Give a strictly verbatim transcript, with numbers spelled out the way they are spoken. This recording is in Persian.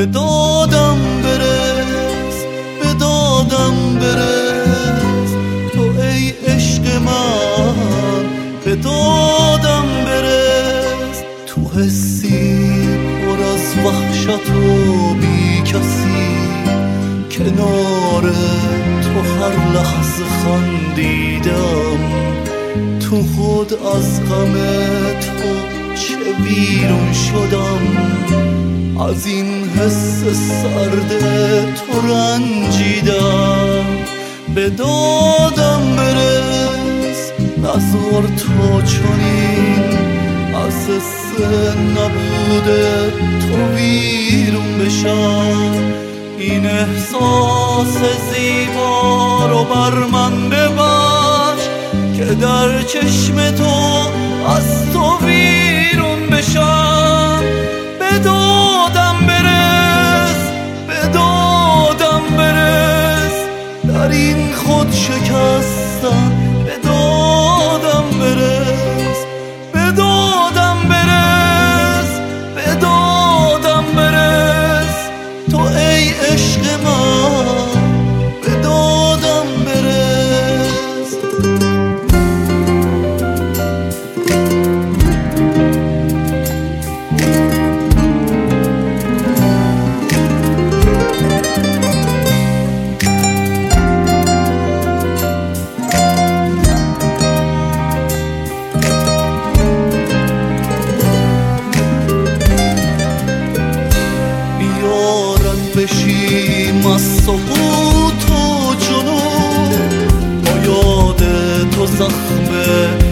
به دادم برس، به دادم برس، تو ای عشق من به دادم برس. تو حسی پر از وحشت و بی کسی، کنار تو هر لحظه خندیدم. تو خود از غم تو چه بیرون شدم، از این حس سرد تو رنجیدم. به دادم برس، نذار تا چنین از حس نبود تو بیرون بشم. این احساس زیبا رو بر من ببخش که در چشم تو از تو بیرون بشم. به دادم برس، به دادم برس، در این خود شکستن. به دادم برس، به دادم برس، به دادم برس، تو ای عشق من به دادم برس. بشیم از سقوط و جنون، با یاد تو زخم